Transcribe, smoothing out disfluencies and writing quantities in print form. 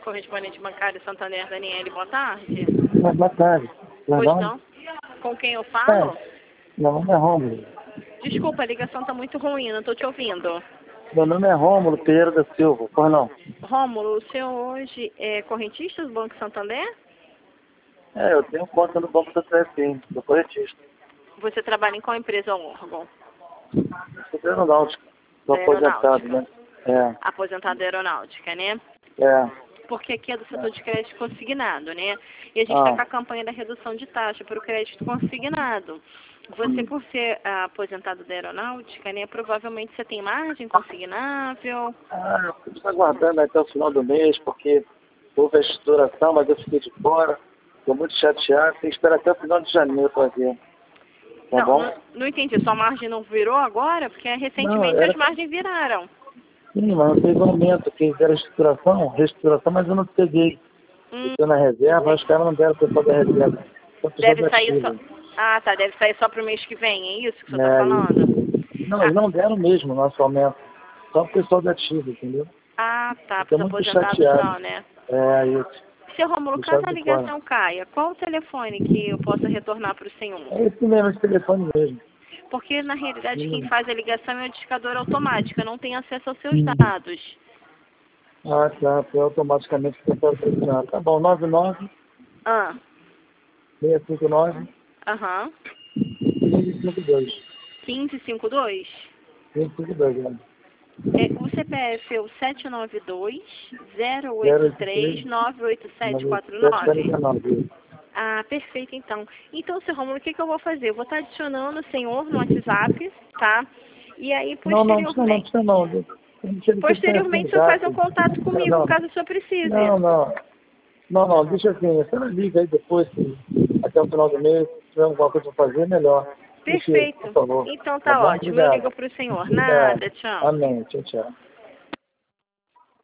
correspondente bancário Santander, Daniele, boa tarde. Boa tarde. Pois não? Com quem eu falo? Meu nome é Rômulo. Desculpa, a ligação está muito ruim, não estou te ouvindo. Meu nome é Rômulo Pereira da Silva, pois não? Rômulo, o senhor hoje é correntista do Banco Santander? Eu tenho conta no Banco Santander, sim, sou corretista. Você trabalha em qual empresa ou órgão? Sou da aeronáutica, sou Da aposentado, né? Aposentado da aeronáutica, né? Porque aqui é do setor de crédito consignado, né? E a gente está com a campanha da redução de taxa para o crédito consignado. Você, por ser aposentado da aeronáutica, né? Provavelmente você tem margem consignável. Eu estou aguardando até o final do mês, porque houve a estruturação, mas eu fiquei de fora. Estou muito chateado, tem que esperar até o final de janeiro para ver. Tá bom? Não entendi. Sua margem não virou agora? Porque recentemente as margens viraram. Sim, mas não teve aumento, que era reestruturação, mas eu não peguei. Estou na reserva, os caras não deram para o pessoal da reserva. Deve sair só... Ah, tá. Deve sair só para o mês que vem, é isso que você está falando? Não, eles não deram mesmo o nosso aumento. Só o pessoal da ativa, entendeu? Ah, tá. Estou Para os muito aposentados chateado. não, né? Isso. Seu Rômulo, caso a ligação caia, qual o telefone que eu possa retornar para o senhor? É esse mesmo, esse telefone mesmo. Porque, na realidade, quem faz a ligação é o discador automático. Eu não tenho acesso aos seus dados. Ah, tá. Foi automaticamente que eu quero pressionar. Tá bom, 99 659 1552. 1552? 1552, né? O CPF é o 792-083-98749. Ah, perfeito, então. Então, seu Rômulo, o que eu vou fazer? Eu vou estar adicionando o senhor no WhatsApp, tá? E aí, posteriormente... Não. Posteriormente, o senhor faz um contato comigo, caso o senhor precise. Não, deixa assim. Você me liga aí depois, até o final do mês, se tiver alguma coisa para fazer, melhor. Perfeito. Por favor. Então tá ótimo. Eu ligo para o senhor. Nada, tchau. Amém. Tchau.